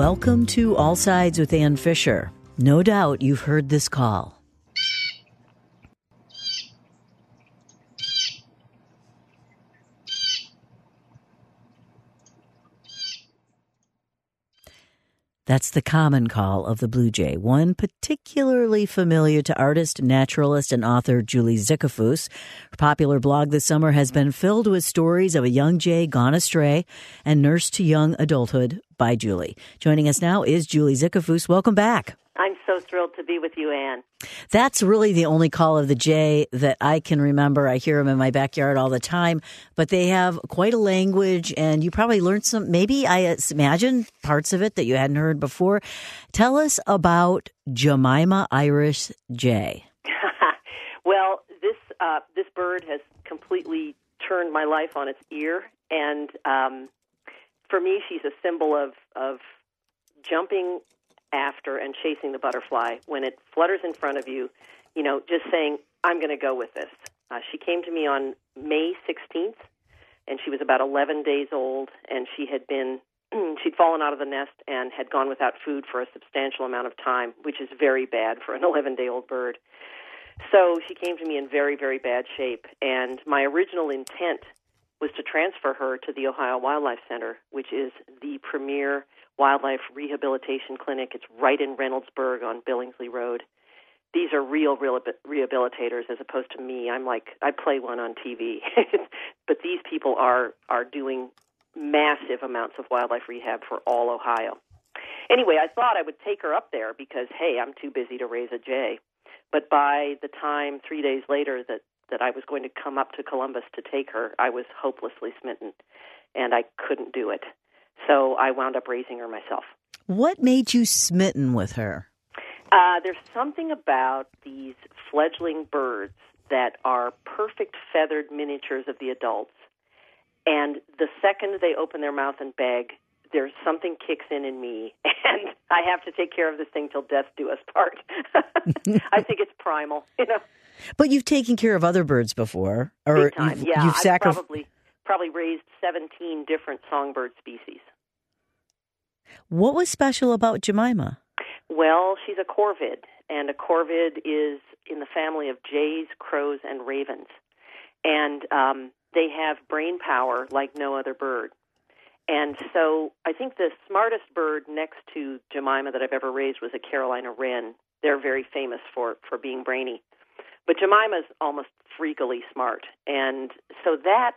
Welcome to All Sides with Ann Fisher. No doubt you've heard this call. That's the common call of the blue jay, one particularly familiar to artist, naturalist, and author Julie Zickafoose. Her popular blog this summer has been filled with stories of a young jay gone astray and nursed to young adulthood by Julie. Joining us now is Julie Zickafoose. Welcome back. I'm so thrilled to be with you, Ann. That's really the only call of the jay that I can remember. I hear them in my backyard all the time, but they have quite a language, and you probably learned some, maybe I imagine parts of it that you hadn't heard before. Tell us about Jemima Iris Jay. Well, this bird has completely turned my life on its ear, and for me, she's a symbol of jumping after and chasing the butterfly. When it flutters in front of you, just saying, I'm going to go with this. She came to me on May 16th, and she was about 11 days old, and she'd fallen out of the nest and had gone without food for a substantial amount of time, which is very bad for an 11-day-old bird. So she came to me in very, very bad shape, and my original intent was to transfer her to the Ohio Wildlife Center, which is the premier wildlife rehabilitation clinic. It's right in Reynoldsburg on Billingsley Road. These are real rehabilitators as opposed to me. I play one on TV. But these people are doing massive amounts of wildlife rehab for all Ohio. Anyway, I thought I would take her up there because, hey, I'm too busy to raise a jay. But by the time 3 days later that I was going to come up to Columbus to take her, I was hopelessly smitten, and I couldn't do it. So I wound up raising her myself. What made you smitten with her? There's something about these fledgling birds that are perfect feathered miniatures of the adults. And the second they open their mouth and beg, there's something kicks in me, and I have to take care of this thing till death do us part. I think it's primal, But you've taken care of other birds before, or big time. you've I've probably raised 17 different songbird species. What was special about Jemima? Well, she's a corvid, and a corvid is in the family of jays, crows, and ravens. And they have brain power like no other bird. And so I think the smartest bird next to Jemima that I've ever raised was a Carolina wren. They're very famous for being brainy. But Jemima's almost freakily smart. And so that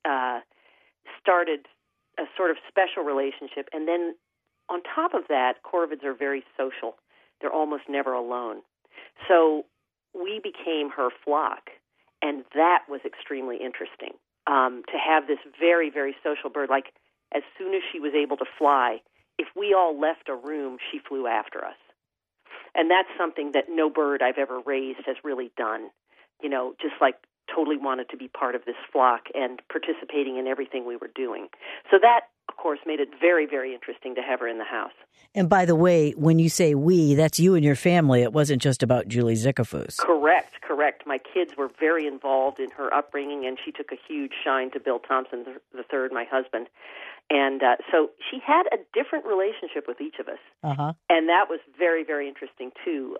started a sort of special relationship. And then on top of that, corvids are very social. They're almost never alone. So we became her flock, and that was extremely interesting, to have this very, very social bird. Like, as soon as she was able to fly, if we all left a room, she flew after us. And that's something that no bird I've ever raised has really done, just like totally wanted to be part of this flock and participating in everything we were doing. So that, of course, made it very, very interesting to have her in the house. And by the way, when you say we, that's you and your family. It wasn't just about Julie Zickafoose. Correct. My kids were very involved in her upbringing, and she took a huge shine to Bill Thompson III, my husband. And so she had a different relationship with each of us. Uh-huh. And that was very, very interesting, too.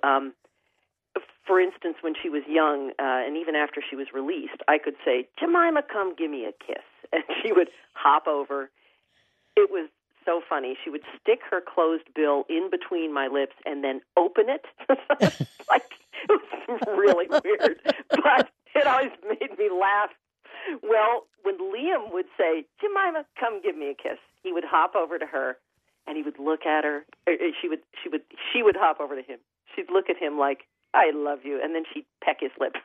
For instance, when she was young, and even after she was released, I could say, Jemima, come give me a kiss. And she would hop over. It was so funny. She would stick her closed bill in between my lips and then open it. It was really weird. But it always made me laugh. Well, when Liam would say, Jemima, come give me a kiss, he would hop over to her, and he would look at her. She would hop over to him. She'd look at him like, I love you, and then she'd peck his lip.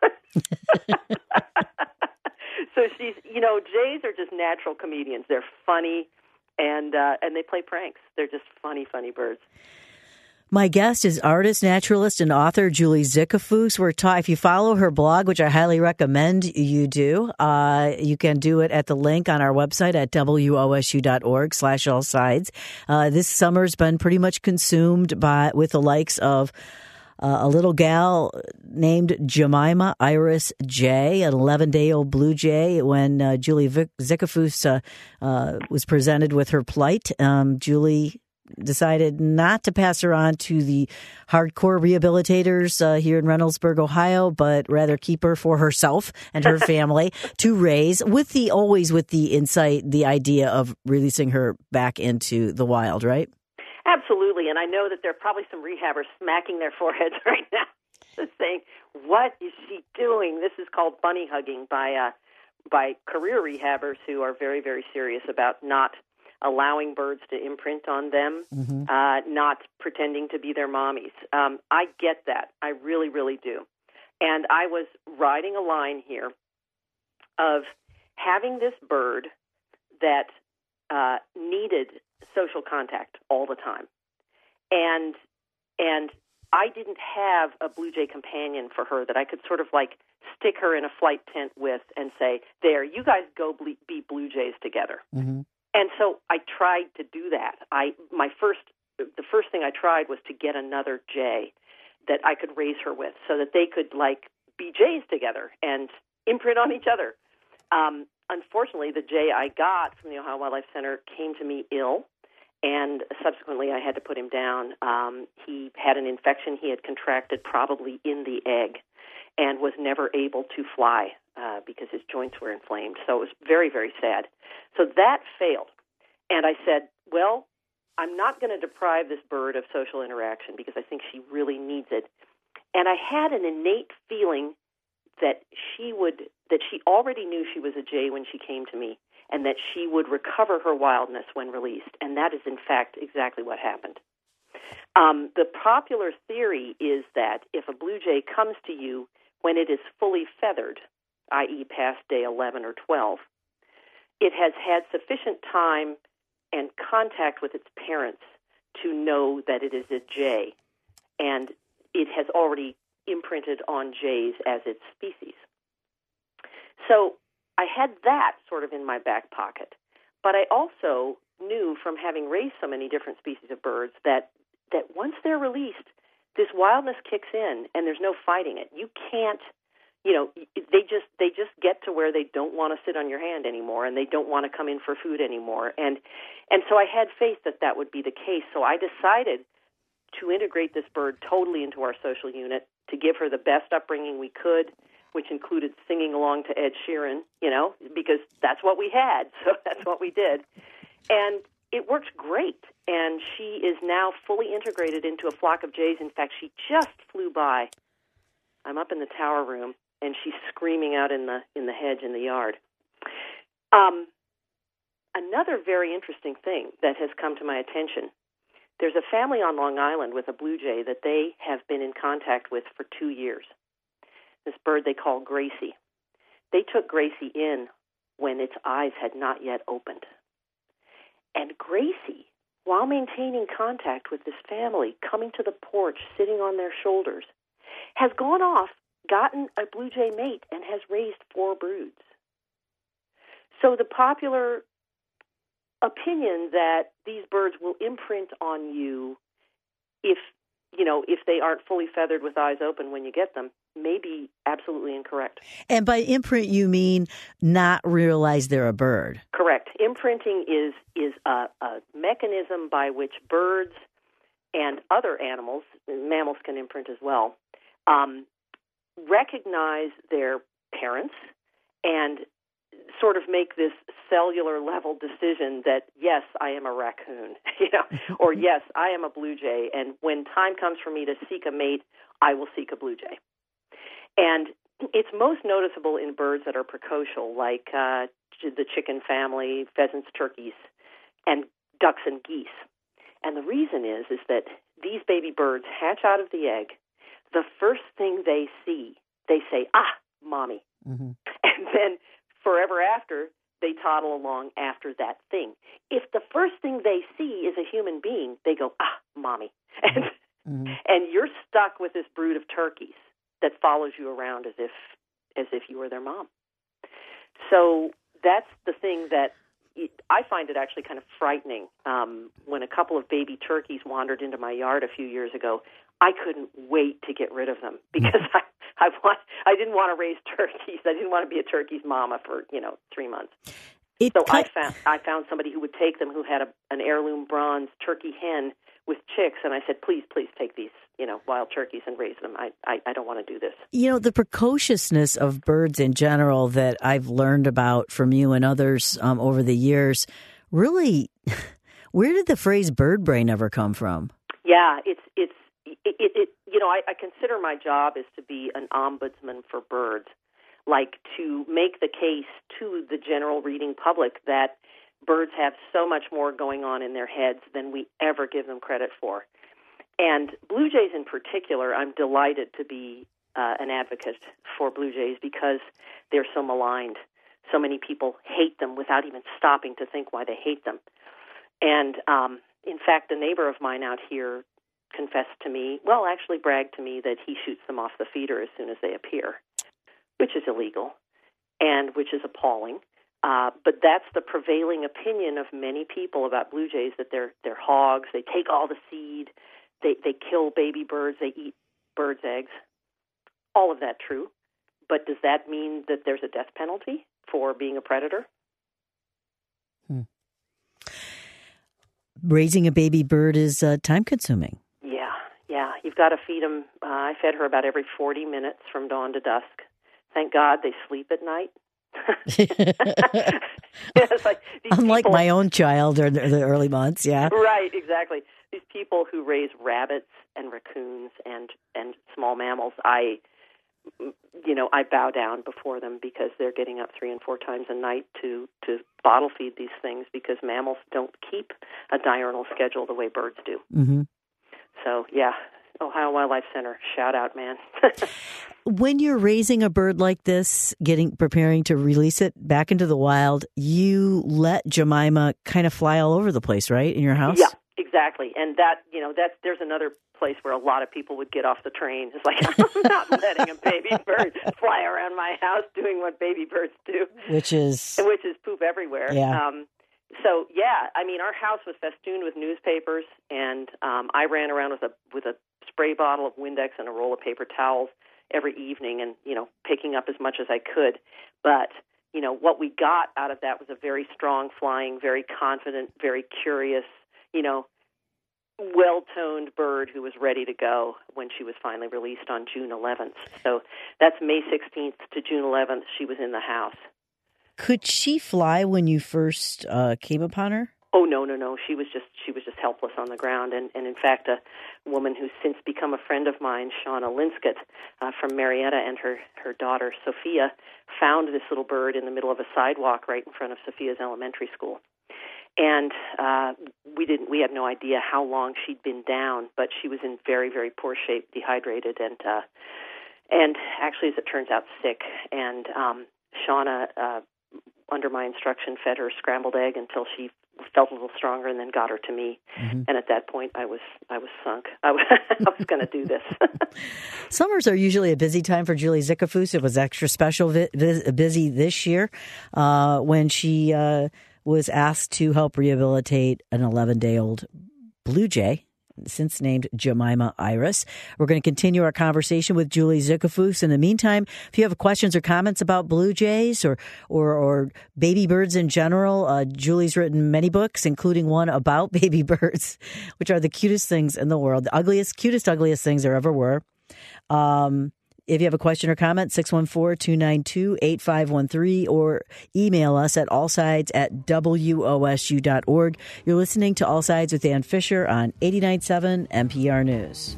So she's, jays are just natural comedians. They're funny, and they play pranks. They're just funny, funny birds. My guest is artist, naturalist, and author Julie Zickafoose. If you follow her blog, which I highly recommend you do, you can do it at the link on our website at wosu.org/allsides. This summer's been pretty much consumed with the likes of a little gal named Jemima Iris Jay, an 11-day-old blue jay. When Julie Zickafoose was presented with her plight, Julie decided not to pass her on to the hardcore rehabilitators here in Reynoldsburg, Ohio, but rather keep her for herself and her family to raise, always with the insight, the idea of releasing her back into the wild, right? Absolutely, and I know that there are probably some rehabbers smacking their foreheads right now, saying, "What is she doing?" This is called bunny hugging by career rehabbers who are very, very serious about not allowing birds to imprint on them, not pretending to be their mommies. I get that. I really, really do. And I was riding a line here of having this bird that needed social contact all the time. And I didn't have a blue jay companion for her that I could sort of like stick her in a flight tent with and say, "There, you guys go be blue jays together." Mm-hmm. And so I tried to do that. The first thing I tried was to get another jay that I could raise her with so that they could like be jays together and imprint on each other. Unfortunately, the jay I got from the Ohio Wildlife Center came to me ill, and subsequently I had to put him down. He had an infection he had contracted probably in the egg and was never able to fly because his joints were inflamed. So it was very, very sad. So that failed. And I said, well, I'm not going to deprive this bird of social interaction because I think she really needs it. And I had an innate feeling that she already knew she was a jay when she came to me, and that she would recover her wildness when released. And that is, in fact, exactly what happened. The popular theory is that if a blue jay comes to you when it is fully feathered, i.e. past day 11 or 12, it has had sufficient time and contact with its parents to know that it is a jay, and it has already imprinted on jays as its species. So I had that sort of in my back pocket, but I also knew from having raised so many different species of birds that once they're released, this wildness kicks in and there's no fighting it. You can't, they just get to where they don't want to sit on your hand anymore and they don't want to come in for food anymore. And so I had faith that would be the case. So I decided to integrate this bird totally into our social unit, to give her the best upbringing we could, which included singing along to Ed Sheeran, because that's what we had, so that's what we did. And it worked great, and she is now fully integrated into a flock of jays. In fact, she just flew by. I'm up in the tower room, and she's screaming out in the hedge in the yard. Another very interesting thing that has come to my attention, there's a family on Long Island with a blue jay that they have been in contact with for 2 years. This bird they call Gracie. They took Gracie in when its eyes had not yet opened. And Gracie, while maintaining contact with this family, coming to the porch, sitting on their shoulders, has gone off, gotten a blue jay mate, and has raised 4 broods. So the popular opinion that these birds will imprint on you if they aren't fully feathered with eyes open when you get them may be absolutely incorrect. And by imprint, you mean not realize they're a bird? Correct. Imprinting is a mechanism by which birds and other animals, mammals can imprint as well, recognize their parents and sort of make this cellular level decision that, yes, I am a raccoon, or yes, I am a blue jay, and when time comes for me to seek a mate, I will seek a blue jay. And it's most noticeable in birds that are precocial, like the chicken family, pheasants, turkeys, and ducks and geese. And the reason is that these baby birds hatch out of the egg. The first thing they see, they say, "Ah, mommy." Mm-hmm. And then forever after, they toddle along after that thing. If the first thing they see is a human being, they go, "Ah, mommy." And you're stuck with this brood of turkeys that follows you around as if you were their mom. So that's the thing that I find it actually kind of frightening. When a couple of baby turkeys wandered into my yard a few years ago, I couldn't wait to get rid of them because I didn't want to raise turkeys. I didn't want to be a turkey's mama for 3 months. So I found somebody who would take them, who had an heirloom bronze turkey hen with chicks, and I said, please take these, wild turkeys and raise them. I don't want to do this. The precociousness of birds in general that I've learned about from you and others over the years, really, where did the phrase bird brain ever come from? Yeah, I consider my job is to be an ombudsman for birds, like to make the case to the general reading public that birds have so much more going on in their heads than we ever give them credit for. And blue jays in particular, I'm delighted to be an advocate for blue jays because they're so maligned. So many people hate them without even stopping to think why they hate them. And in fact, a neighbor of mine out here confessed to me, actually bragged to me that he shoots them off the feeder as soon as they appear, which is illegal and which is appalling. But that's the prevailing opinion of many people about blue jays, that they're hogs. They take all the seed. They kill baby birds. They eat birds' eggs. All of that true. But does that mean that there's a death penalty for being a predator? Raising a baby bird is time-consuming. Yeah. You've got to feed them. I fed her about every 40 minutes from dawn to dusk. Thank God they sleep at night. It's like unlike my own child or the early months, yeah. Right, exactly. These people who raise rabbits and raccoons and small mammals, I bow down before them because they're getting up 3 and 4 times a night to bottle feed these things, because mammals don't keep a diurnal schedule the way birds do. Mm-hmm. So, yeah, Ohio Wildlife Center, shout out, man. When you're raising a bird like this, preparing to release it back into the wild, you let Jemima kind of fly all over the place, right, in your house? Yeah, exactly. And there's another place where a lot of people would get off the train. It's like, I'm not letting a baby bird fly around my house doing what baby birds do. Which is poop everywhere. Yeah. So, our house was festooned with newspapers, and I ran around with a spray bottle of Windex and a roll of paper towels every evening and, picking up as much as I could. But, what we got out of that was a very strong flying, very confident, very curious, well-toned bird who was ready to go when she was finally released on June 11th. So that's May 16th to June 11th. She was in the house. Could she fly when you first came upon her? Oh, no. She was just helpless on the ground. And in fact, a woman who's since become a friend of mine, Shauna Linscott from Marietta, and her daughter, Sophia, found this little bird in the middle of a sidewalk right in front of Sophia's elementary school. And we had no idea how long she'd been down, but she was in very, very poor shape, dehydrated, and actually, as it turns out, sick. And Shauna, under my instruction, fed her scrambled egg until she felt a little stronger, and then got her to me. Mm-hmm. And at that point, I was sunk. I was going to do this. Summers are usually a busy time for Julie Zickafoose. It was extra special busy this year when she was asked to help rehabilitate an 11-day-old blue jay, since named Jemima Iris. We're going to continue our conversation with Julie Zickafoose. In the meantime, if you have questions or comments about blue jays or baby birds in general, Julie's written many books, including one about baby birds, which are the cutest things in the world, the cutest, ugliest things there ever were. If you have a question or comment, 614-292-8513, or email us at allsides@wosu.org. You're listening to All Sides with Ann Fisher on 89.7 NPR News.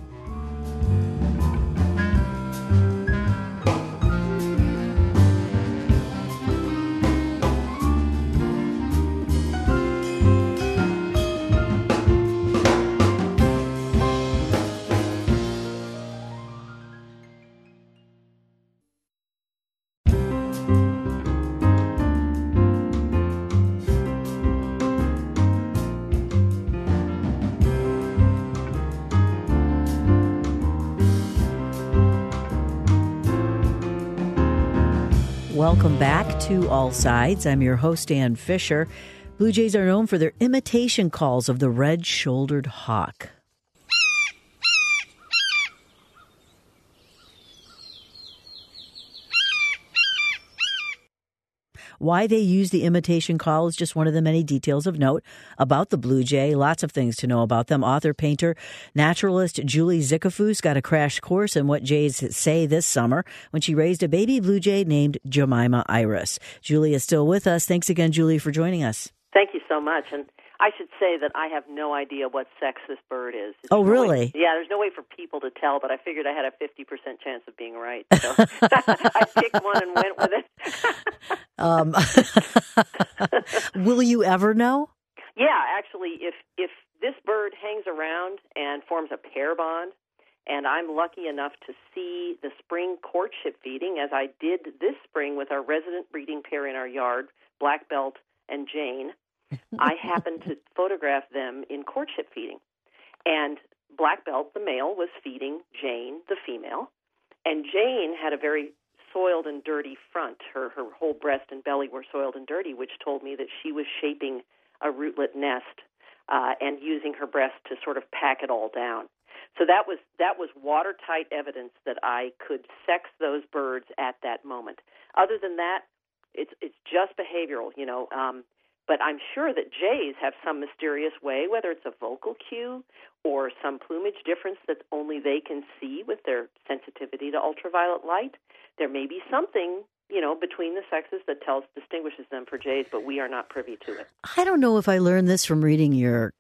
Welcome back to All Sides. I'm your host, Ann Fisher. Blue jays are known for their imitation calls of the red-shouldered hawk. Why they use the imitation call is just one of the many details of note about the blue jay. Lots of things to know about them. Author, painter, naturalist Julie Zickafoose got a crash course in what jays say this summer when she raised a baby blue jay named Jemima Iris. Julie is still with us. Thanks again, Julie, for joining us. Thank you so much. And I should say that I have no idea what sex this bird is. Really? There's no way for people to tell, but I figured I had a 50% chance of being right. So I picked one and went with it. Will you ever know? Yeah, actually, if this bird hangs around and forms a pair bond, and I'm lucky enough to see the spring courtship feeding, as I did this spring with our resident breeding pair in our yard, Black Belt and Jane, I happened to photograph them in courtship feeding. And Black Belt, the male, was feeding Jane, the female. And Jane had a very soiled and dirty front. Her whole breast and belly were soiled and dirty, which told me that she was shaping a rootlet nest and using her breast to sort of pack it all down. So that was watertight evidence that I could sex those birds at that moment. Other than that, it's just behavioral, But I'm sure that jays have some mysterious way, whether it's a vocal cue or some plumage difference that only they can see with their sensitivity to ultraviolet light. There may be something, between the sexes that distinguishes them for jays, but we are not privy to it. I don't know if I learned this from reading your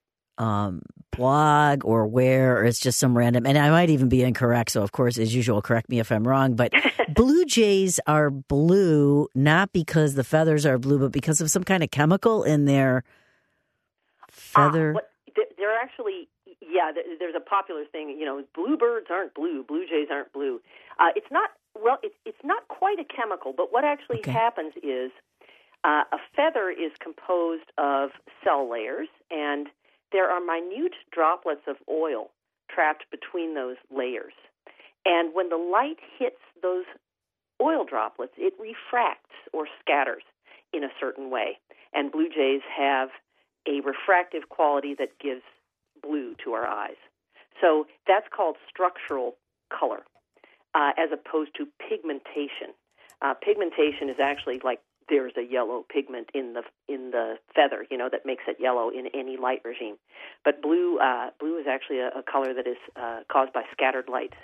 blog or where, or it's just some random, and I might even be incorrect. So, of course, as usual, correct me if I'm wrong. But blue jays are blue not because the feathers are blue, but because of some kind of chemical in their feather. They're actually, there's a popular thing. Blue birds aren't blue. Blue jays aren't blue. It's not. Well, it's not quite a chemical, but what actually happens is a feather is composed of cell layers, and there are minute droplets of oil trapped between those layers. And when the light hits those oil droplets, it refracts or scatters in a certain way. And blue jays have a refractive quality that gives blue to our eyes. So that's called structural color, as opposed to pigmentation. Pigmentation is actually like there's a yellow pigment in the feather, that makes it yellow in any light regime. But blue is actually a color that is caused by scattered light.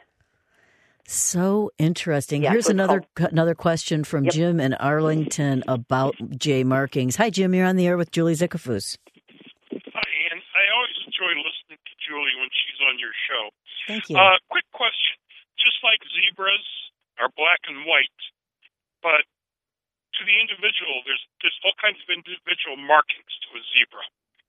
So interesting. Yeah, Here's another question from Jim in Arlington about jay markings. Hi, Jim. You're on the air with Julie Zickafoose. Hi, Ann. I always enjoy listening to Julie when she's on your show. Thank you. Quick question. Just like zebras are black and white, but to the individual, there's all kinds of individual markings to a zebra.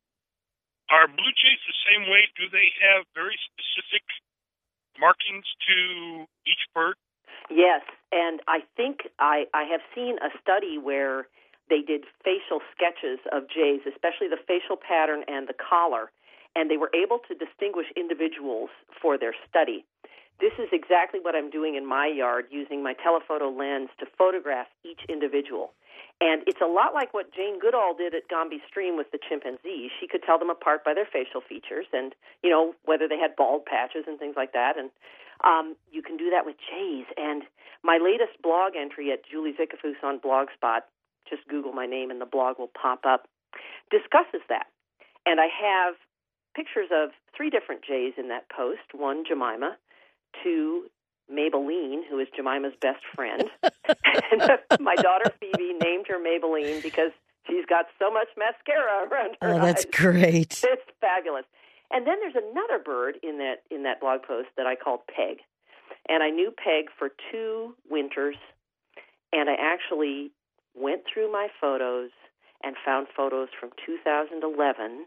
Are blue jays the same way? Do they have very specific markings to each bird? Yes, and I think I have seen a study where they did facial sketches of jays, especially the facial pattern and the collar, and they were able to distinguish individuals for their study. This is exactly what I'm doing in my yard, using my telephoto lens to photograph each individual. And it's a lot like what Jane Goodall did at Gombe Stream with the chimpanzees. She could tell them apart by their facial features and, whether they had bald patches and things like that. And you can do that with jays. And my latest blog entry at Julie Zickafoose on Blogspot, just Google my name and the blog will pop up, discusses that. And I have pictures of 3 different jays in that post. 1, Jemima. 2, Maybelline, who is Jemima's best friend. And my daughter Phoebe named her Maybelline because she's got so much mascara around her eyes. Oh, that's great. It's fabulous. And then there's another bird in that blog post that I called Peg. And I knew Peg for 2 winters, and I actually went through my photos and found photos from 2011,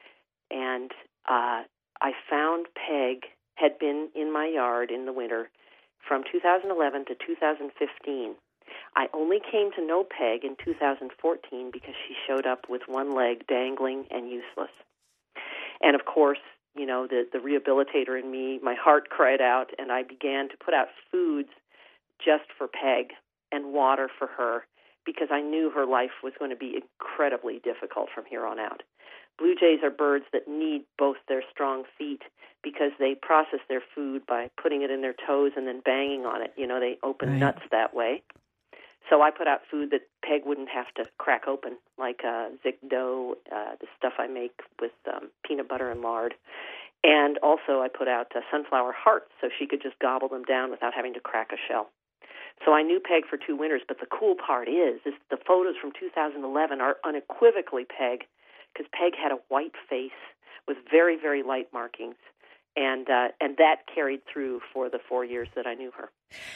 and I found Peg had been in my yard in the winter from 2011 to 2015. I only came to know Peg in 2014 because she showed up with one leg dangling and useless. And, of course, the rehabilitator in me, my heart cried out, and I began to put out foods just for Peg and water for her because I knew her life was going to be incredibly difficult from here on out. Blue jays are birds that need both their strong feet because they process their food by putting it in their toes and then banging on it. They open nuts that way. So I put out food that Peg wouldn't have to crack open, like Zic dough, the stuff I make with peanut butter and lard. And also I put out sunflower hearts so she could just gobble them down without having to crack a shell. So I knew Peg for 2 winters, but the cool part is the photos from 2011 are unequivocally Peg, because Peg had a white face with very, very light markings, and that carried through for the 4 years that I knew her.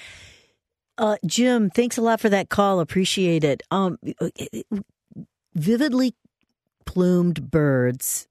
Jim, thanks a lot for that call. Appreciate it. Vividly plumed birds,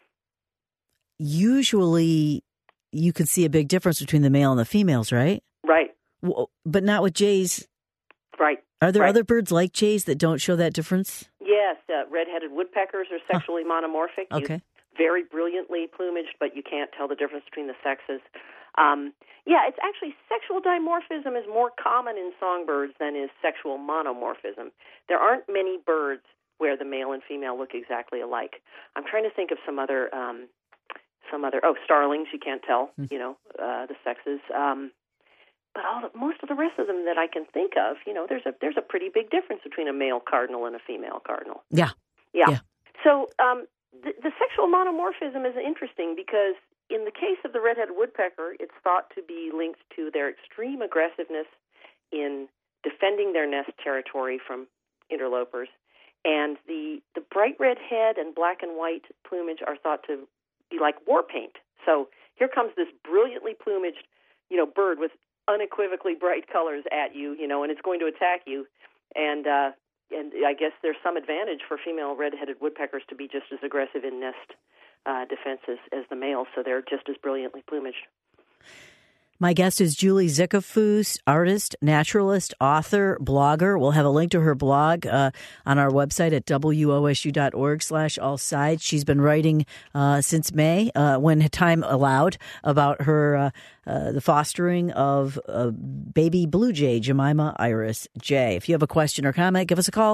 usually you can see a big difference between the male and the females, right? Right. But not with jays. Right. Are there other birds like jays that don't show that difference? Yes. Red-headed woodpeckers are sexually monomorphic. Okay. Very brilliantly plumaged, but you can't tell the difference between the sexes. It's actually sexual dimorphism is more common in songbirds than is sexual monomorphism. There aren't many birds where the male and female look exactly alike. I'm trying to think of some other starlings. You can't tell, the sexes. But most of the rest of them that I can think of, there's a pretty big difference between a male cardinal and a female cardinal. Yeah. So the sexual monomorphism is interesting because in the case of the red-headed woodpecker, it's thought to be linked to their extreme aggressiveness in defending their nest territory from interlopers. And the bright red head and black and white plumage are thought to be like war paint. So here comes this brilliantly plumaged, bird with unequivocally bright colors at you, and it's going to attack you. And I guess there's some advantage for female red-headed woodpeckers to be just as aggressive in nest defenses as the males, so they're just as brilliantly plumaged. My guest is Julie Zickafoos, artist, naturalist, author, blogger. We'll have a link to her blog on our website at wosu.org/allsides. She's been writing since May, when time allowed, about her the fostering of baby blue jay, Jemima Iris Jay. If you have a question or comment, give us a call,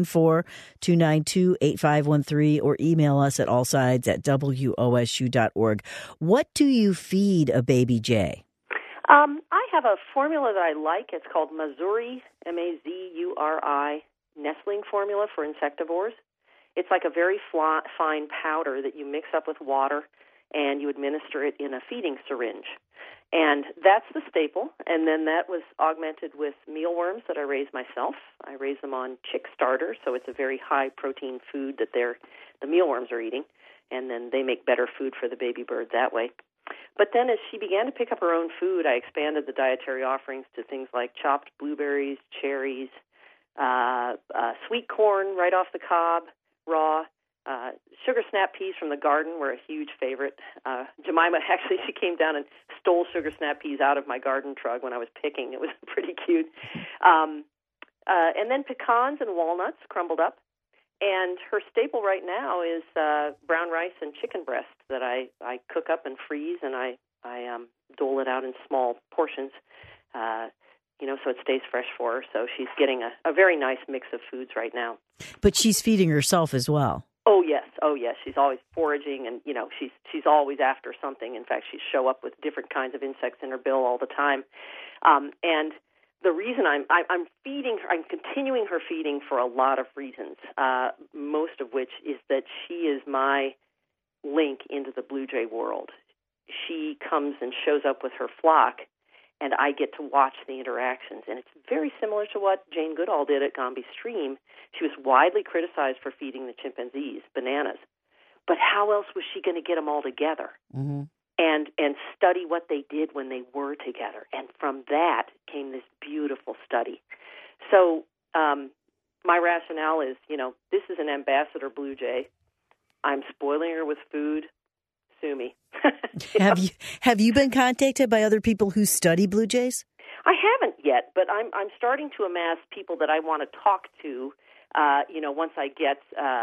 614-292-8513, or email us at allsides@wosu.org. What do you feed a baby jay? I have a formula that I like. It's called Mazuri, Mazuri, nestling formula for insectivores. It's like a very fine powder that you mix up with water, and you administer it in a feeding syringe. And that's the staple. And then that was augmented with mealworms that I raise myself. I raise them on chick starter, so it's a very high-protein food that the mealworms are eating. And then they make better food for the baby bird that way. But then as she began to pick up her own food, I expanded the dietary offerings to things like chopped blueberries, cherries, sweet corn right off the cob, raw. Sugar snap peas from the garden were a huge favorite. Jemima, actually, she came down and stole sugar snap peas out of my garden truck when I was picking. It was pretty cute. And then pecans and walnuts crumbled up. And her staple right now is brown rice and chicken breast that I cook up and freeze, and I dole it out in small portions, so it stays fresh for her. So she's getting a very nice mix of foods right now. But she's feeding herself as well. Oh yes. She's always foraging, and she's always after something. In fact, she'd show up with different kinds of insects in her bill all the time, and the reason I'm feeding her, I'm continuing her feeding for a lot of reasons, most of which is that she is my link into the blue jay world. She comes and shows up with her flock, and I get to watch the interactions. And it's very similar to what Jane Goodall did at Gombe Stream. She was widely criticized for feeding the chimpanzees bananas. But how else was she going to get them all together? Mm-hmm. And study what they did when they were together. And from that came this beautiful study. So my rationale is, this is an ambassador blue jay. I'm spoiling her with food. Sue me. Have you been contacted by other people who study blue jays? I haven't yet, but I'm starting to amass people that I want to talk to, once I get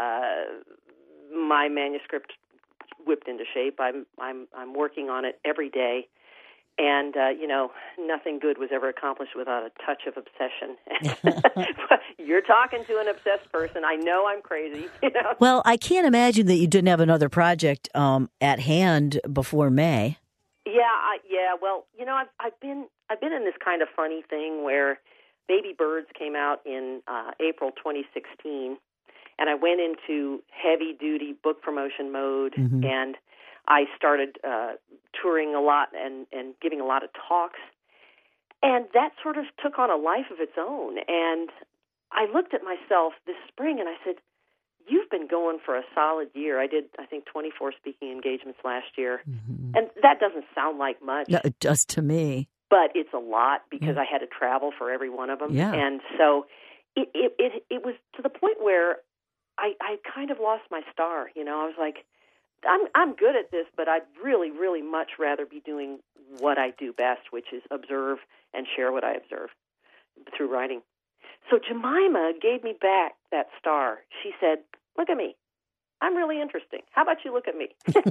my manuscript whipped into shape. I'm working on it every day, and nothing good was ever accomplished without a touch of obsession. You're talking to an obsessed person. I know I'm crazy. Well, I can't imagine that you didn't have another project at hand before May. Yeah. Well, I've been in this kind of funny thing where Baby Birds came out in April 2016, and I went into heavy-duty book promotion mode, and I started touring a lot and giving a lot of talks, and that sort of took on a life of its own. And I looked at myself this spring, and I said, you've been going for a solid year. I did, I think, 24 speaking engagements last year, and that doesn't sound like much. No, it does to me. But it's a lot because I had to travel for every one of them. Yeah. And so it was to the point where I kind of lost my star. You know, I was like, I'm good at this, but I'd really, really much rather be doing what I do best, which is observe and share what I observe through writing. So Jemima gave me back that star. She said, look at me. I'm really interesting. How about you look at me?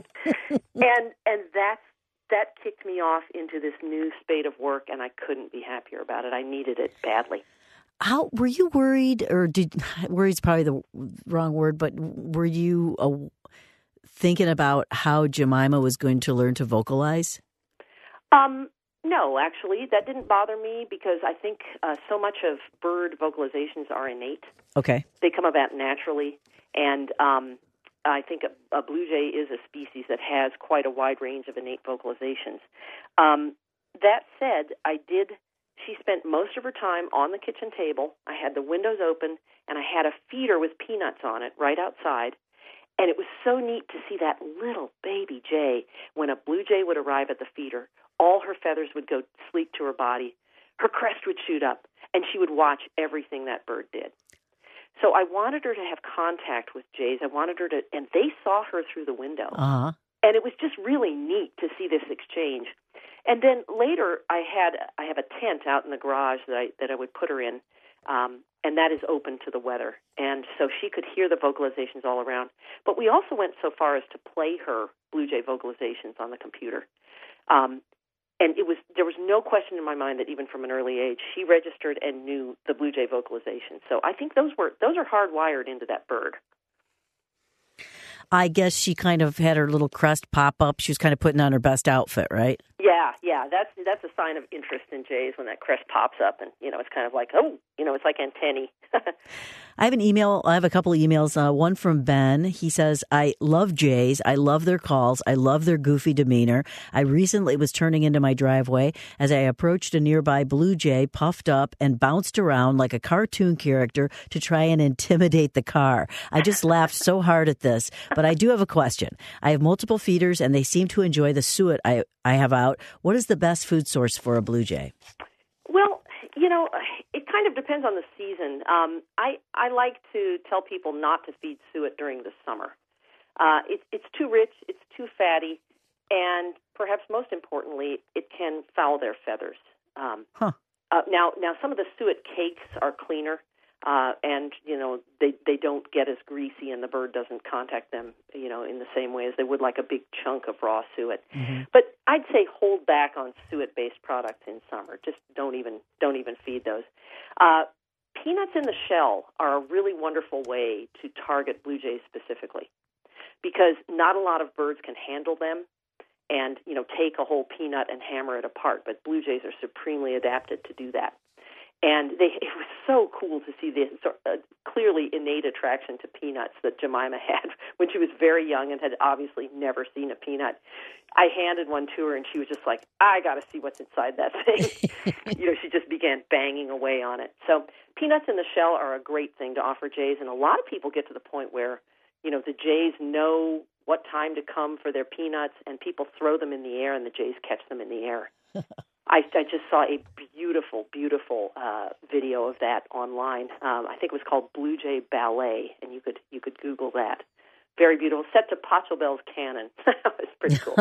and that kicked me off into this new spate of work, and I couldn't be happier about it. I needed it badly. How were you worried, or worried is probably the wrong word, but were you thinking about how Jemima was going to learn to vocalize? No, actually, that didn't bother me because I think so much of bird vocalizations are innate. Okay. They come about naturally, and I think a blue jay is a species that has quite a wide range of innate vocalizations. That said, she spent most of her time on the kitchen table. I had the windows open, and I had a feeder with peanuts on it right outside. And it was so neat to see that little baby jay. When a blue jay would arrive at the feeder, all her feathers would go sleek to her body. Her crest would shoot up, and she would watch everything that bird did. So I wanted her to have contact with jays. I wanted her to, and they saw her through the window. Uh-huh. And it was just really neat to see this exchange. And then later, I have a tent out in the garage that I would put her in, and that is open to the weather. And so she could hear the vocalizations all around. But we also went so far as to play her blue jay vocalizations on the computer. And there was no question in my mind that even from an early age, she registered and knew the blue jay vocalizations. So I think those are hardwired into that bird. I guess she kind of had her little crest pop up. She was kind of putting on her best outfit, right? Yeah. That's a sign of interest in jays when that crest pops up, and it's kind of like, it's like antennae. I have an email. I have a couple of emails. One from Ben. He says, I love jays. I love their calls. I love their goofy demeanor. I recently was turning into my driveway as I approached a nearby blue jay, puffed up and bounced around like a cartoon character to try and intimidate the car. I just laughed so hard at this, but I do have a question. I have multiple feeders and they seem to enjoy the suet I have out. What is the best food source for a blue jay? Well, it kind of depends on the season. I like to tell people not to feed suet during the summer. It's too rich, it's too fatty, and perhaps most importantly, it can foul their feathers. Now some of the suet cakes are cleaner, and they don't get as greasy, and the bird doesn't contact them, in the same way as they would like a big chunk of raw suet. Mm-hmm. But I'd say hold back on suet-based products in summer. Just don't even feed those. Peanuts in the shell are a really wonderful way to target blue jays specifically, because not a lot of birds can handle them and take a whole peanut and hammer it apart. But blue jays are supremely adapted to do that. And it was so cool to see this clearly innate attraction to peanuts that Jemima had when she was very young and had obviously never seen a peanut. I handed one to her, and she was just like, I got to see what's inside that thing. She just began banging away on it. So peanuts in the shell are a great thing to offer jays, and a lot of people get to the point where, the jays know what time to come for their peanuts, and people throw them in the air, and the jays catch them in the air. I just saw a beautiful, beautiful video of that online. I think it was called Blue Jay Ballet, and you could Google that. Very beautiful, set to Pachelbel's canon. It's pretty cool.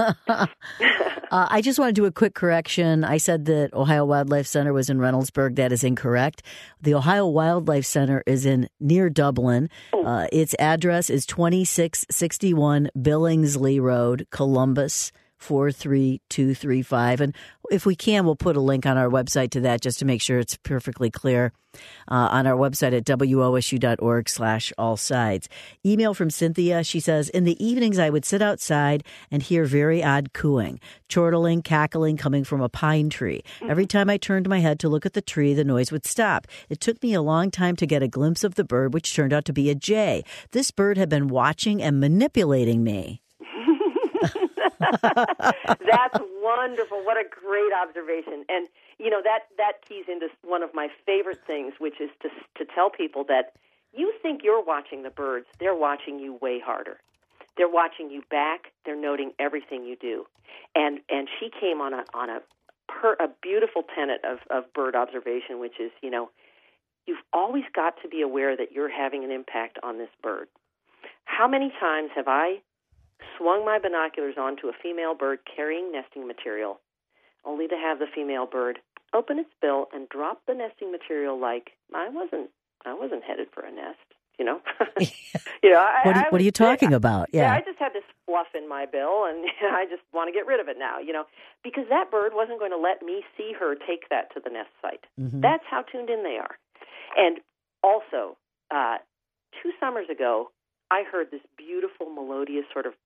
I just want to do a quick correction. I said that Ohio Wildlife Center was in Reynoldsburg. That is incorrect. The Ohio Wildlife Center is near Dublin. Its address is 2661 Billingsley Road, Columbus, 43235. And if we can, we'll put a link on our website to that just to make sure it's perfectly clear on our website at wosu.org/allsides. Email from Cynthia. She says, in the evenings, I would sit outside and hear very odd cooing, chortling, cackling coming from a pine tree. Every time I turned my head to look at the tree, the noise would stop. It took me a long time to get a glimpse of the bird, which turned out to be a jay. This bird had been watching and manipulating me. That's wonderful. What a great observation. And, that keys into one of my favorite things, which is to tell people that you think you're watching the birds. They're watching you way harder. They're watching you back. They're noting everything you do. And she came on a beautiful tenet of bird observation, which is, you've always got to be aware that you're having an impact on this bird. How many times have I swung my binoculars onto a female bird carrying nesting material, only to have the female bird open its bill and drop the nesting material like I wasn't headed for a nest, What are you talking about? Yeah, I just had this fluff in my bill, and I just want to get rid of it now, because that bird wasn't going to let me see her take that to the nest site. Mm-hmm. That's how tuned in they are. And also, 2 summers ago, I heard this beautiful, melodious sort of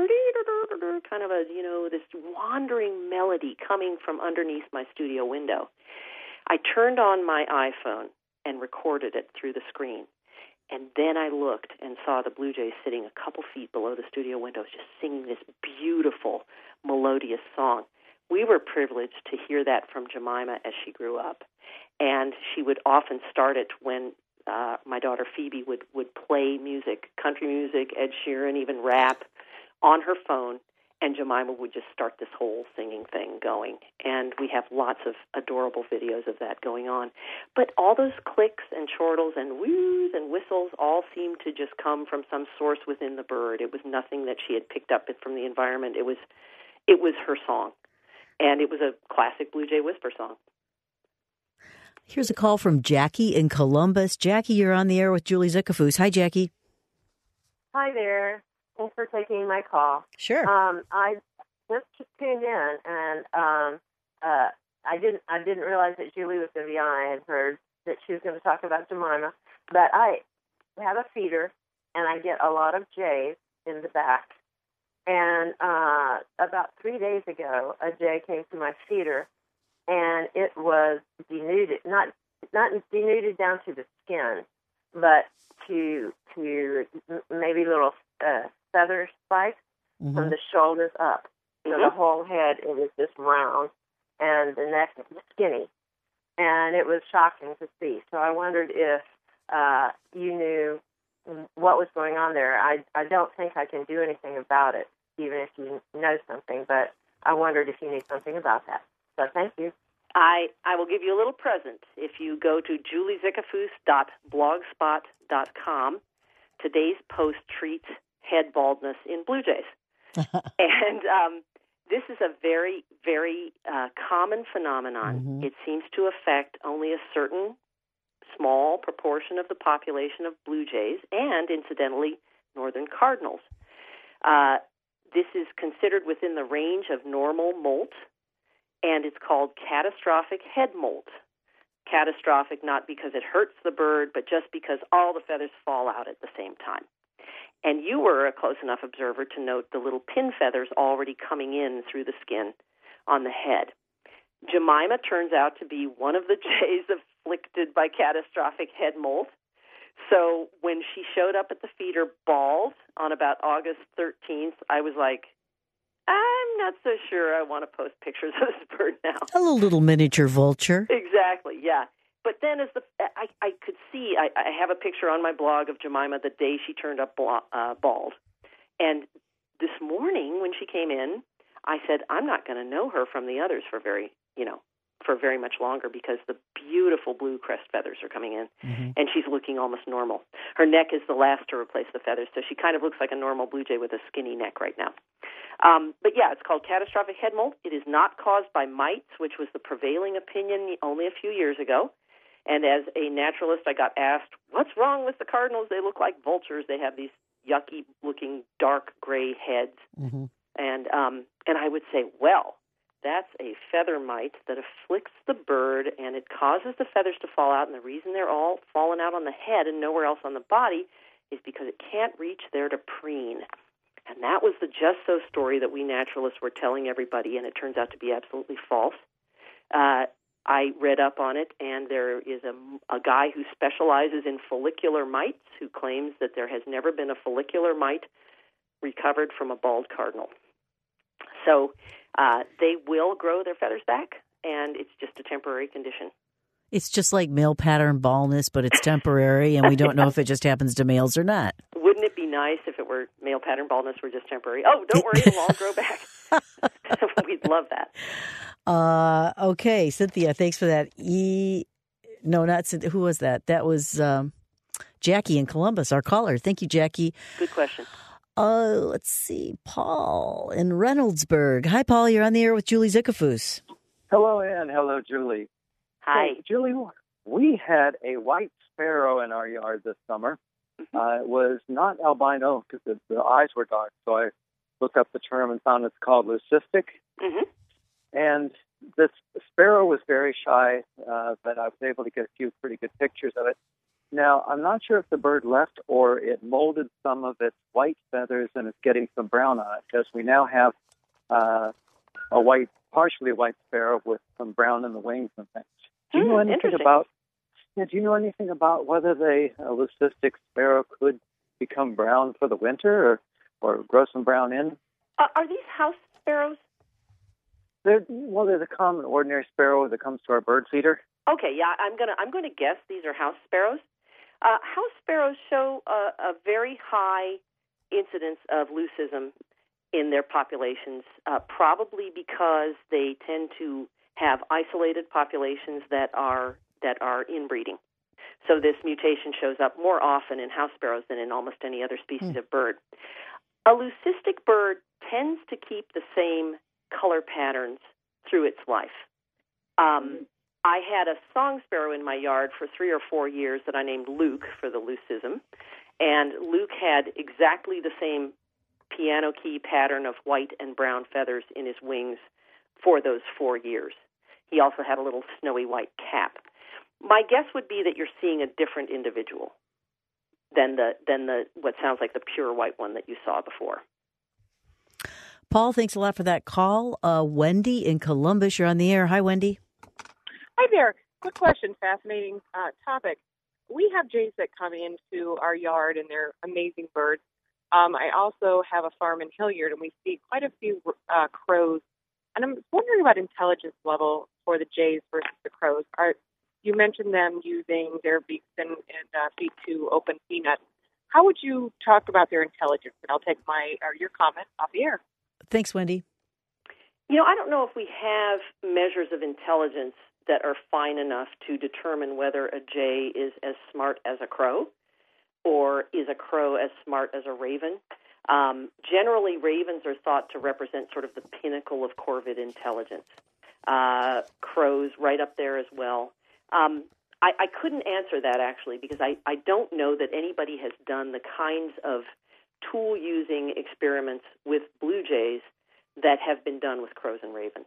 kind of this wandering melody coming from underneath my studio window. I turned on my iPhone and recorded it through the screen. And then I looked and saw the blue jays sitting a couple feet below the studio windows just singing this beautiful, melodious song. We were privileged to hear that from Jemima as she grew up. And she would often start it when my daughter Phoebe would play music, country music, Ed Sheeran, even rap, on her phone, and Jemima would just start this whole singing thing going. And we have lots of adorable videos of that going on. But all those clicks and chortles and woos and whistles all seem to just come from some source within the bird. It was nothing that she had picked up from the environment. It was her song. And it was a classic Blue Jay whisper song. Here's a call from Jackie in Columbus. Jackie, you're on the air with Julie Zickafoose. Hi, Jackie. Hi there. Thanks for taking my call. Sure. I just tuned in, and I didn't realize that Julie was going to be on. I had heard that she was going to talk about Jemima, but I have a feeder, and I get a lot of jays in the back. And about 3 days ago, a jay came to my feeder, and it was denuded, not denuded down to the skin, but to maybe little feather spikes from the shoulders up. So the whole head, it was just round, and the neck was skinny. And it was shocking to see. So I wondered if you knew what was going on there. I don't think I can do anything about it, even if you know something, but I wondered if you knew something about that. So thank you. I will give you a little present. If you go to juliezickafoose.blogspot.com, today's post treats head baldness in blue jays. And this is a very, very common phenomenon. Mm-hmm. It seems to affect only a certain small proportion of the population of blue jays and, incidentally, northern cardinals. This is considered within the range of normal molt, and it's called catastrophic head molt. Catastrophic not because it hurts the bird, but just because all the feathers fall out at the same time. And you were a close enough observer to note the little pin feathers already coming in through the skin on the head. Jemima turns out to be one of the jays afflicted by catastrophic head molt. So when she showed up at the feeder bald on about August 13th, I was like, I'm not so sure I want to post pictures of this bird now. A little miniature vulture. Exactly, yeah. But then as I could see, I have a picture on my blog of Jemima the day she turned up bald. And this morning when she came in, I said, I'm not going to know her from the others for very much longer because the beautiful blue crest feathers are coming in, and she's looking almost normal. Her neck is the last to replace the feathers, so she kind of looks like a normal blue jay with a skinny neck right now. But yeah, it's called catastrophic head molt. It is not caused by mites, which was the prevailing opinion only a few years ago. And as a naturalist, I got asked, what's wrong with the cardinals? They look like vultures. They have these yucky-looking dark gray heads. Mm-hmm. And I would say, well, that's a feather mite that afflicts the bird, and it causes the feathers to fall out. And the reason they're all falling out on the head and nowhere else on the body is because it can't reach there to preen. And that was the Just So story that we naturalists were telling everybody, and it turns out to be absolutely false. I read up on it, and there is a guy who specializes in follicular mites who claims that there has never been a follicular mite recovered from a bald cardinal. So they will grow their feathers back, and it's just a temporary condition. It's just like male pattern baldness, but it's temporary, and we don't know if it just happens to males or not. Wouldn't it be nice if it were male pattern baldness were just temporary? Oh, don't worry, it'll all grow back. We'd love that. Okay, Cynthia, thanks for that. No, not Cynthia. Who was that? That was Jackie in Columbus, our caller. Thank you, Jackie. Good question. Let's see. Paul in Reynoldsburg. Hi, Paul. You're on the air with Julie Zickafoos. Hello, Ann. Hello, Julie. Hi. Hey, Julie, we had a white sparrow in our yard this summer. It was not albino because the eyes were dark, so I looked up the term and found it's called leucistic. Mm-hmm. And this sparrow was very shy, but I was able to get a few pretty good pictures of it. Now, I'm not sure if the bird left or it molded some of its white feathers and it's getting some brown on it, because we now have a partially white sparrow with some brown in the wings and things. Do you know anything about? Do you know anything about whether the leucistic sparrow could become brown for the winter or grow some brown in? Are these house sparrows? They're the common ordinary sparrow that comes to our bird feeder. Okay, yeah, I'm gonna guess these are house sparrows. House sparrows show a very high incidence of leucism in their populations, probably because they tend to have isolated populations that are inbreeding. So this mutation shows up more often in house sparrows than in almost any other species of bird. A leucistic bird tends to keep the same color patterns through its life. I had a song sparrow in my yard for 3 or 4 years that I named Luke for the leucism, and Luke had exactly the same piano key pattern of white and brown feathers in his wings for those 4 years. He also had a little snowy white cap. My guess would be that you're seeing a different individual than the what sounds like the pure white one that you saw before. Paul, thanks a lot for that call. Wendy in Columbus, you're on the air. Hi, Wendy. Hi there. Quick question, fascinating topic. We have jays that come into our yard, and they're amazing birds. I also have a farm in Hilliard, and we see quite a few crows. And I'm wondering about intelligence level for the jays versus the crows. You mentioned them using their beaks and feet to open peanuts. How would you talk about their intelligence? And I'll take your comment off the air. Thanks, Wendy. I don't know if we have measures of intelligence that are fine enough to determine whether a jay is as smart as a crow or is a crow as smart as a raven. Generally, ravens are thought to represent sort of the pinnacle of corvid intelligence. Crows right up there as well. I couldn't answer that, actually, because I don't know that anybody has done the kinds of tool-using experiments with blue jays that have been done with crows and ravens.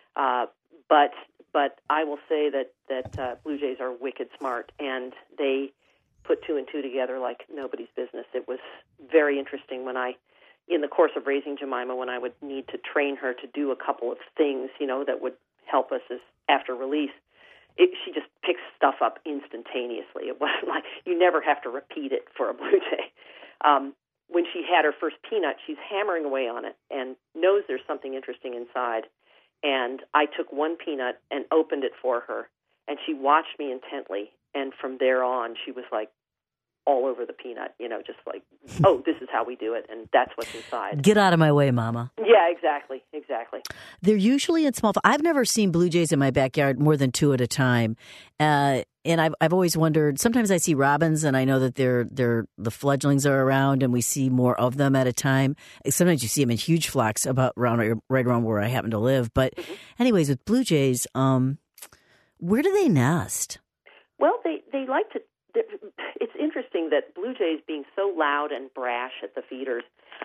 But I will say that blue jays are wicked smart, and they put 2 and 2 together like nobody's business. It was very interesting in the course of raising Jemima, when I would need to train her to do a couple of things, that would help us after release. She just picks stuff up instantaneously. It wasn't like you never have to repeat it for a blue jay. When she had her first peanut, she's hammering away on it and knows there's something interesting inside. And I took one peanut and opened it for her, and she watched me intently. And from there on, she was like all over the peanut, just like, oh, this is how we do it, and that's what's inside. Get out of my way, Mama. Yeah, exactly. They're usually in small. I've never seen blue jays in my backyard more than 2 at a time, and I've always wondered. Sometimes I see robins, and I know that the fledglings are around, and we see more of them at a time. Sometimes you see them in huge flocks right around where I happen to live. But anyways, with blue jays, where do they nest? Well, they like to. It's interesting that blue jays, being so loud and brash at the feeders,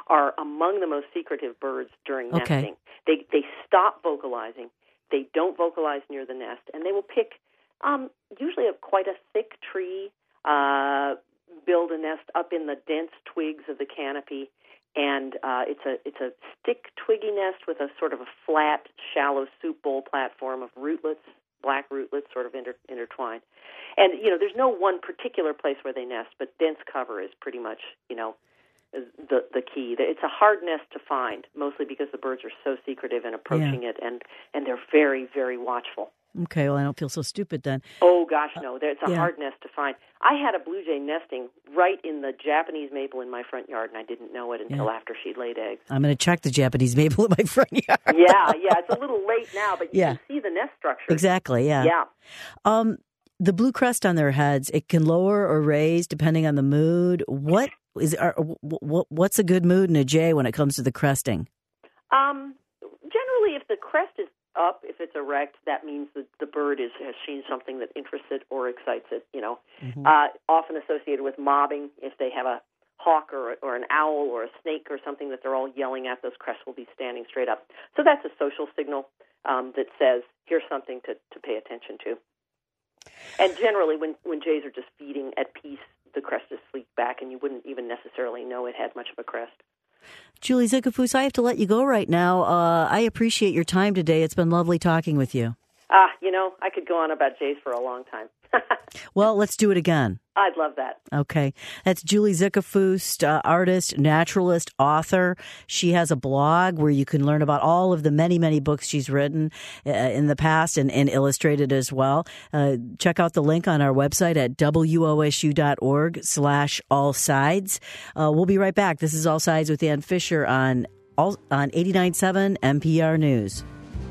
are among the most secretive birds during nesting. They stop vocalizing. They don't vocalize near the nest, and they will pick usually quite a thick tree, build a nest up in the dense twigs of the canopy, and it's a stick twiggy nest with a sort of a flat, shallow soup bowl platform of rootlets, black rootlets, sort of intertwined. And there's no one particular place where they nest, but dense cover is pretty much the key. It's a hard nest to find, mostly because the birds are so secretive in approaching it, and they're very, very watchful. Okay, well, I don't feel so stupid then. Oh, gosh, no. It's a hard nest to find. I had a blue jay nesting right in the Japanese maple in my front yard, and I didn't know it until after she'd laid eggs. I'm going to check the Japanese maple in my front yard. Yeah, it's a little late now, but you can see the nest structure. Exactly, yeah. Yeah. The blue crest on their heads, it can lower or raise depending on the mood. What's a good mood in a jay when it comes to the cresting? Generally, if the crest is up, if it's erect, that means that the bird has seen something that interests it or excites it. Often associated with mobbing. If they have a hawk or an owl or a snake or something that they're all yelling at, those crests will be standing straight up. So that's a social signal that says, here's something to pay attention to. And generally, when jays are just feeding at peace, the crest is sleeked back, and you wouldn't even necessarily know it had much of a crest. Julie Zickafoose, I have to let you go right now. I appreciate your time today. It's been lovely talking with you. I could go on about jays for a long time. Well, let's do it again. I'd love that. Okay. That's Julie Zickafoose, artist, naturalist, author. She has a blog where you can learn about all of the many, many books she's written in the past and illustrated as well. Check out the link on our website at wosu.org/allsides. We'll be right back. This is All Sides with Ann Fisher on 89.7 NPR News.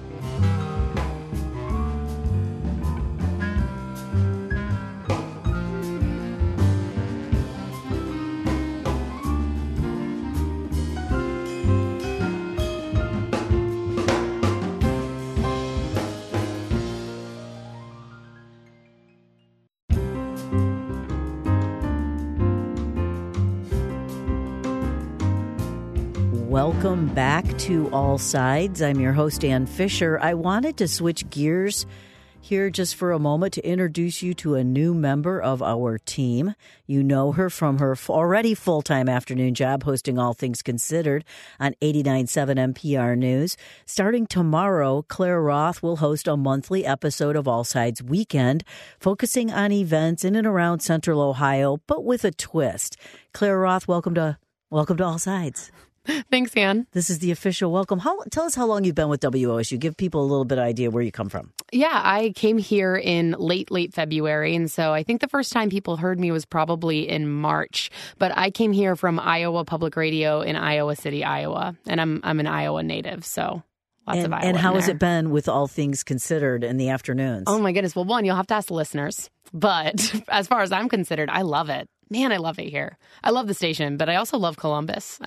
Welcome back to All Sides. I'm your host, Ann Fisher. I wanted to switch gears here just for a moment to introduce you to a new member of our team. You know her from her already full-time afternoon job hosting All Things Considered on 89.7 NPR News. Starting tomorrow, Claire Roth will host a monthly episode of All Sides Weekend, focusing on events in and around Central Ohio, but with a twist. Claire Roth, welcome to All Sides. Thanks, Ann. This is the official welcome. Tell us how long you've been with WOSU. Give people a little bit of idea where you come from. Yeah, I came here in late February, and so I think the first time people heard me was probably in March. But I came here from Iowa Public Radio in Iowa City, Iowa, and I'm an Iowa native, so lots of Iowa. And how has it been with All Things Considered in the afternoons? Oh my goodness! Well, one, you'll have to ask the listeners, but as far as I'm considered, I love it. Man, I love it here. I love the station, but I also love Columbus.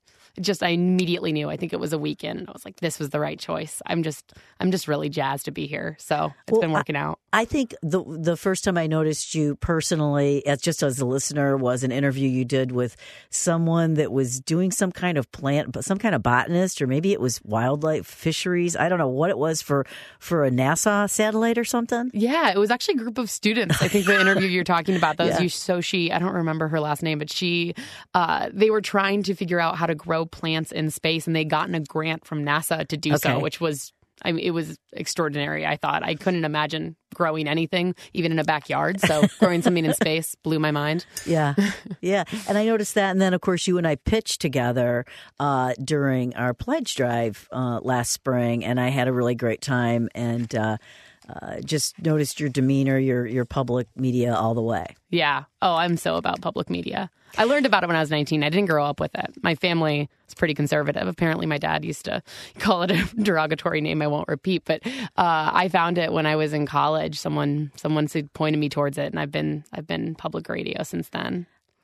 I immediately knew. I think it was a weekend, and I was like, this was the right choice. I'm just really jazzed to be here. So it's been working out. I think the first time I noticed you personally, just as a listener, was an interview you did with someone that was doing some kind of some kind of botanist, or maybe it was wildlife fisheries. I don't know what it was for a NASA satellite or something. Yeah, it was actually a group of students. I think the interview you're talking about, Soshi, I don't remember her last name, but they were trying to figure out how to grow plants in space, and they'd gotten a grant from NASA to do so, which was, it was extraordinary. I thought I couldn't imagine growing anything, even in a backyard. So growing something in space blew my mind. Yeah. And I noticed that. And then, of course, you and I pitched together during our pledge drive last spring, and I had a really great time. And just noticed your demeanor, your public media all the way. Yeah. Oh, I'm so about public media. I learned about it when I was 19. I didn't grow up with it. My family is pretty conservative. Apparently, my dad used to call it a derogatory name I won't repeat. But I found it when I was in college. Someone pointed me towards it, and I've been public radio since then.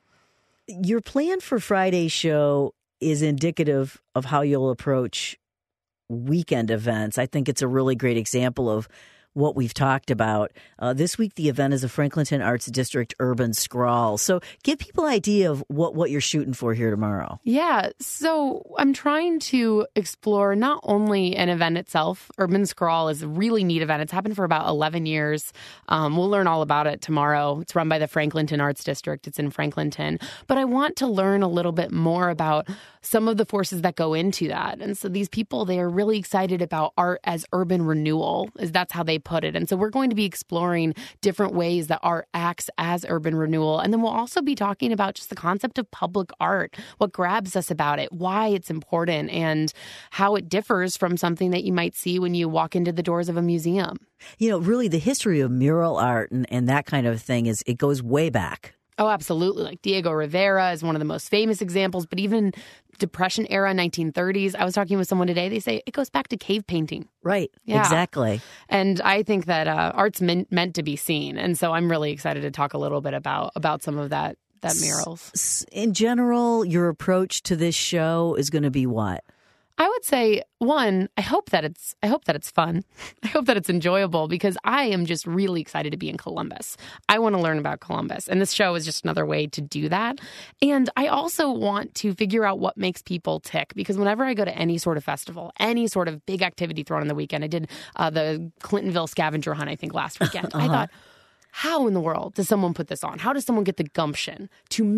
Your plan for Friday's show is indicative of how you'll approach weekend events. I think it's a really great example of what we've talked about. This week, the event is a Franklinton Arts District Urban Scrawl. So give people an idea of what you're shooting for here tomorrow. Yeah. So I'm trying to explore not only an event itself. Urban Scrawl is a really neat event. It's happened for about 11 years. We'll learn all about it tomorrow. It's run by the Franklinton Arts District. It's in Franklinton. But I want to learn a little bit more about some of the forces that go into that. And so these people, they are really excited about art as urban renewal, as that's how they put it. And so we're going to be exploring different ways that art acts as urban renewal. And then we'll also be talking about just the concept of public art, what grabs us about it, why it's important, and how it differs from something that you might see when you walk into the doors of a museum. You know, really the history of mural art and that kind of thing it goes way back. Oh, absolutely. Like Diego Rivera is one of the most famous examples, but even Depression era, 1930s. I was talking with someone today. They say it goes back to cave painting. Right. Yeah. Exactly. And I think that art's meant to be seen. And so I'm really excited to talk a little bit about some of that murals. In general, your approach to this show is going to be what? I would say, one, I hope that it's fun. I hope that it's enjoyable because I am just really excited to be in Columbus. I want to learn about Columbus, and this show is just another way to do that. And I also want to figure out what makes people tick because whenever I go to any sort of festival, any sort of big activity thrown on the weekend, I did the Clintonville scavenger hunt, I think, last weekend. I thought, how in the world does someone put this on? How does someone get the gumption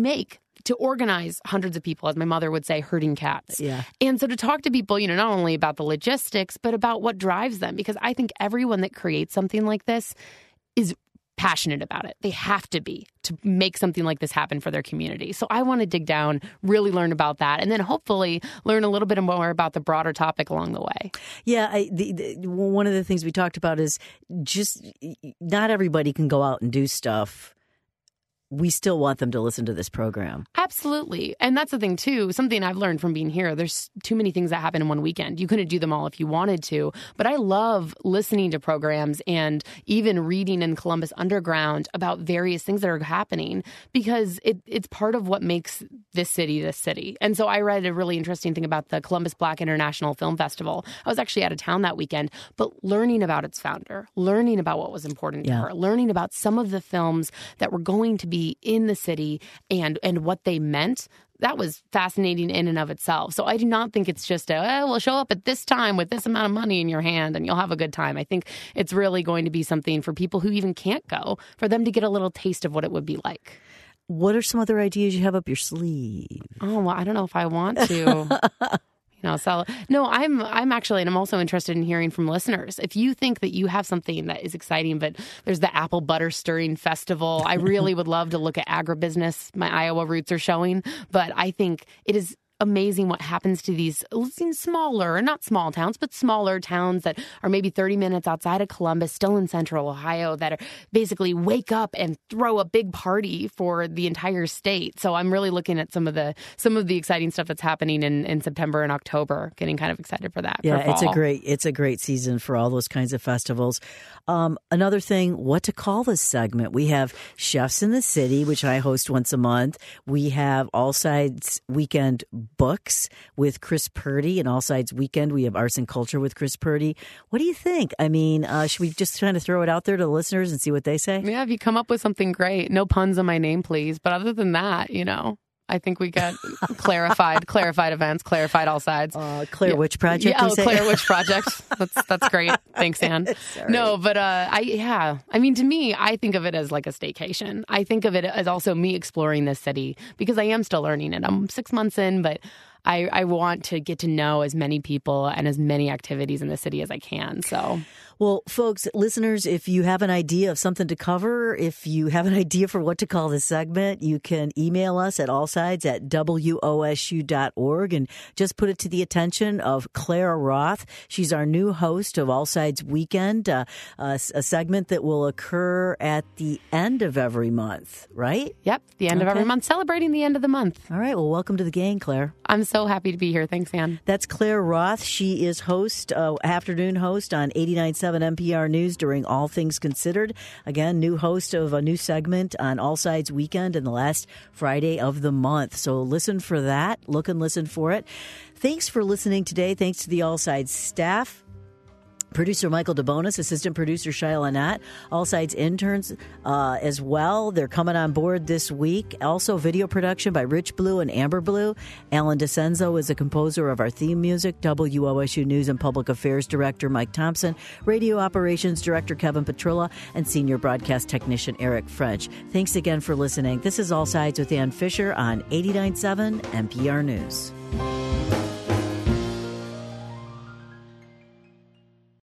to organize hundreds of people, as my mother would say, herding cats? Yeah. And so to talk to people, not only about the logistics, but about what drives them, because I think everyone that creates something like this is passionate about it. They have to be to make something like this happen for their community. So I want to dig down, really learn about that, and then hopefully learn a little bit more about the broader topic along the way. Yeah, one of the things we talked about is just not everybody can go out and do stuff. We still want them to listen to this program. Absolutely. And that's the thing, too. Something I've learned from being here. There's too many things that happen in one weekend. You couldn't do them all if you wanted to. But I love listening to programs and even reading in Columbus Underground about various things that are happening because it's part of what makes this city this city. And so I read a really interesting thing about the Columbus Black International Film Festival. I was actually out of town that weekend, but learning about its founder, learning about what was important to her, learning about some of the films that were going to be in the city and what they meant. That was fascinating in and of itself. So I do not think it's just we'll show up at this time with this amount of money in your hand and you'll have a good time. I think it's really going to be something for people who even can't go, for them to get a little taste of what it would be like. What are some other ideas you have up your sleeve? Oh, well, I don't know if I want to. So no, I'm actually, and I'm also interested in hearing from listeners. If you think that you have something that is exciting, but there's the Apple Butter Stirring Festival, I really would love to look at agribusiness. My Iowa roots are showing, but I think it is amazing what happens to these smaller, not small towns, but smaller towns that are maybe 30 minutes outside of Columbus, still in central Ohio, that are basically wake up and throw a big party for the entire state. So I'm really looking at some of the exciting stuff that's happening in September and October, getting kind of excited for that. Yeah, for fall. it's a great season for all those kinds of festivals. Another thing, what to call this segment. We have Chefs in the City, which I host once a month. We have All Sides Weekend Books with Chris Purdy, and All Sides Weekend we have Arts and Culture with Chris Purdy. What do you think? I mean, should we just kind of throw it out there to the listeners and see what they say? Yeah, if you come up with something great. No puns on my name, please. But other than that, I think we got clarified events, clarified all sides. Claire Witch Project. Yeah, Claire Witch Project. That's great. Thanks, Ann. No, but I mean, to me, I think of it as like a staycation. I think of it as also me exploring this city because I am still learning it. I'm 6 months in, but I want to get to know as many people and as many activities in the city as I can. So. Well, folks, listeners, if you have an idea of something to cover, if you have an idea for what to call this segment, you can email us at allsides@wosu.org and just put it to the attention of Claire Roth. She's our new host of All Sides Weekend, a segment that will occur at the end of every month, right? Yep, the end of every month, celebrating the end of the month. All right, well, welcome to the gang, Claire. I'm so happy to be here. Thanks, Ann. That's Claire Roth. She is afternoon host on 89.7 NPR News during All Things Considered. Again, new host of a new segment on All Sides Weekend and the last Friday of the month. So listen for that. Look and listen for it. Thanks for listening today. Thanks to the All Sides staff. Producer Michael DeBonis, assistant producer Shaila Nat, All Sides interns as well. They're coming on board this week. Also, video production by Rich Blue and Amber Blue. Alan DeCenzo is the composer of our theme music. WOSU News and Public Affairs Director Mike Thompson. Radio Operations Director Kevin Petrilla. And Senior Broadcast Technician Eric French. Thanks again for listening. This is All Sides with Ann Fisher on 89.7 NPR News.